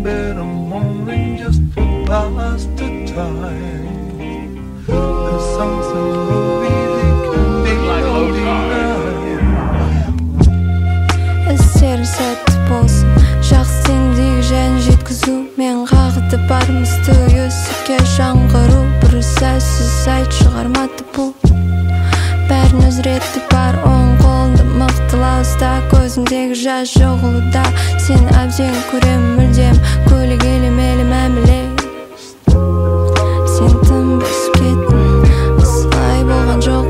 bed, I'm moaning just for past the time. The songs and movies, it can be no denial. Істері сәтті болсын, жақсы теңдегі жән жеткізу. Мен қағыды барымызды өсікке жаңғыру. Бір сәзсіз айт шығармады бұл. Бәрін өз реті бар, оң қолында мықтылау ұста. Көзіңдегі жас жоғылуда, сен әбден көрем мүлдем. Көлегейлі мейлі мәміле, сен тым бөсіп кеттің. Осылай болған жоқ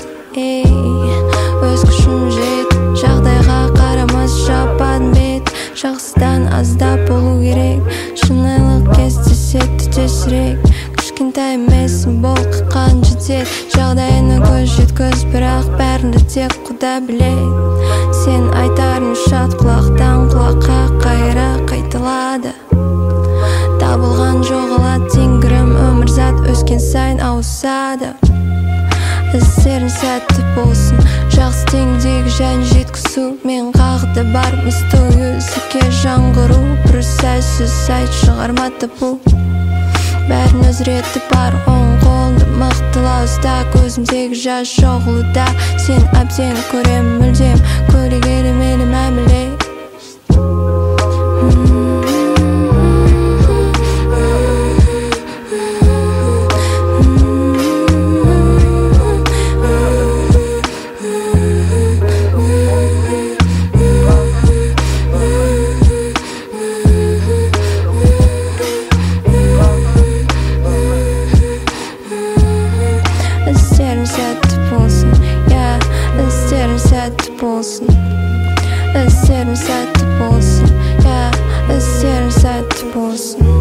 өз күшім жет, жағдайға қарамас жаппадым бет. Жақсыдан аздап болу керек, шынайылық кездесе түтесірек. Кішкентай емессің, бол қиқан жетер. Жағдайына көз жеткіз, бірақ бәрінді тек Құда біледі. Сен айтарың шат құлақтан құлаққа қайыра қайталады. Табылған жоғалады теңгірім, өмірзат өскен сайын ауысады. Істерің сәтті болсын, жақсы теңдегі жән жеткізу. Мен қағыды бар мұсты өзікке жаңғыру. Бір сәзсіз айт шығармады бұл. Бәрін өз реті бар, оң қолында мықтылау ұста. Көзімдегі жас жоғылуда, сен әбден көрем мүлдем. Көлегейлі мейлі мәміле. Істерің сәтті болсын, істерің сәтті болсын. Істерің сәтті болсын, істерің сәтті болсын.